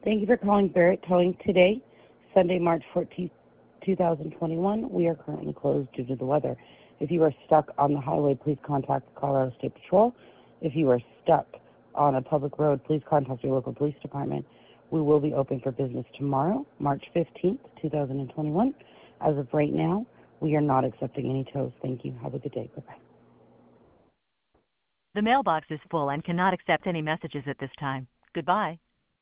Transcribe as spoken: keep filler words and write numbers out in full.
Thank you for calling Barrett Towing today, Sunday, March fourteenth, two thousand twenty-one. We are currently closed due to the weather. If you are stuck on the highway, please contact the Colorado State Patrol. If you are stuck on a public road, please contact your local police department. We will be open for business tomorrow, March fifteenth, two thousand twenty-one. As of right now, we are not accepting any tows. Thank you. Have a good day. Bye-bye. The mailbox is full and cannot accept any messages at this time. Goodbye.